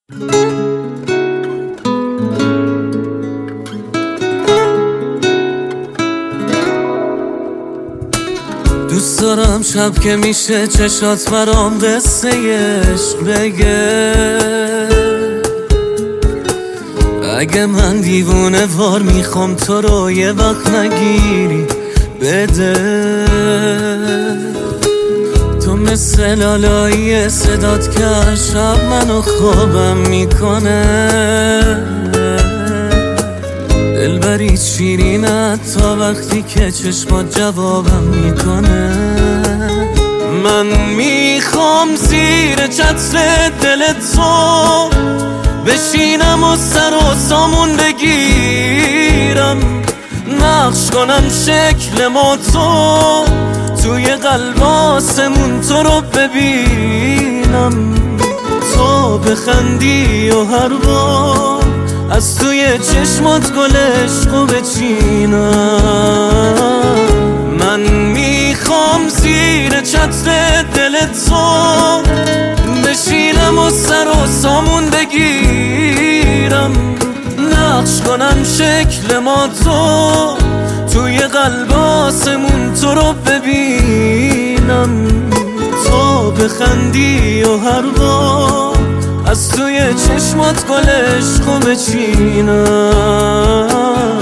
دوست دارم شب که میشه چشات برام قصه عشق بگه. اگه من دیوونه وار میخوام تو رو یه وقت نگیری بده. تو مثل لالایی صدات که هر شب منو خوابم میکنه. دلبریت شیرینت تا وقتی که چشمات جوابم میکنه. من میخوام زیر چتر دلت تو بشینم و سر و سامون بگیرم. نقش کنم شکل ما تو توی قلب آسمون تو رو ببینم. تو بخندی و هر بار از توی چشمات گل عشقو بچینم. من میخوام زیر چتر دلت تو بشینم و سر و سامون بگیرم. نقش کنم شکل ما تو توی قلب آسمون تو رو ببینم. تو بخندی و هر بار از توی چشمات گل عشقو بچینم.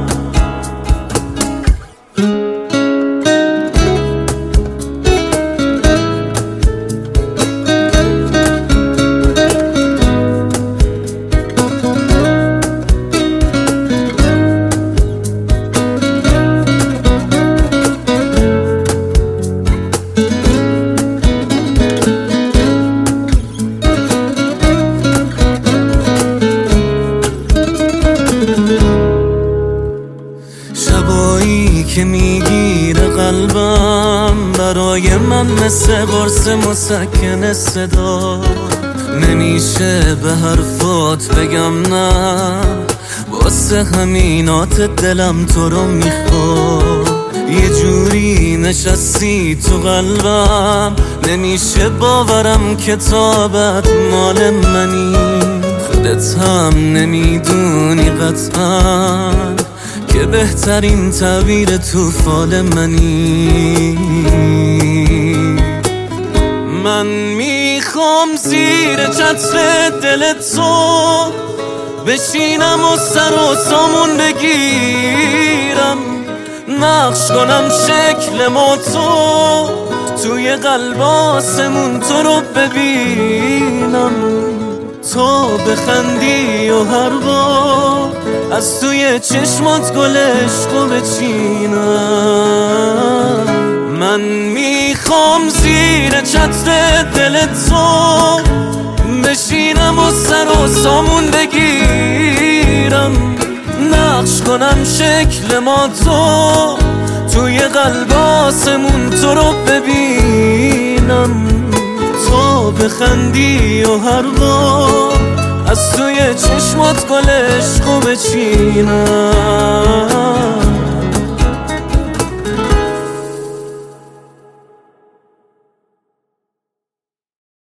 شبایی که میگیره قلبم برای من مثل قرص مسکن صدا. نمیشه به حرفات بگم نه، واسه همینات دلم تو رو میخواد. یه جوری نشستی تو قلبم نمیشه باورم که تابت مال منی. خودت هم نمیدونی قطعا که بهترین تعبیر تو فال منی. من میخوام زیر چتر دلت تو بشینم و سر و سامون بگیرم. نقش کنم شکل ما تو توی قلب آسمون تو رو ببینم. تو بخندی و هر بار از توی چشمات گل عشقو بچینم. من میخوام زیر چتر دلت تو بشینم و سر و سامون بگیرم. نقش کنم شکل ما تو توی قلب آسمون تو رو ببینم. تو بخندی و هر بار از توی چشمات گل عشقو بچینم.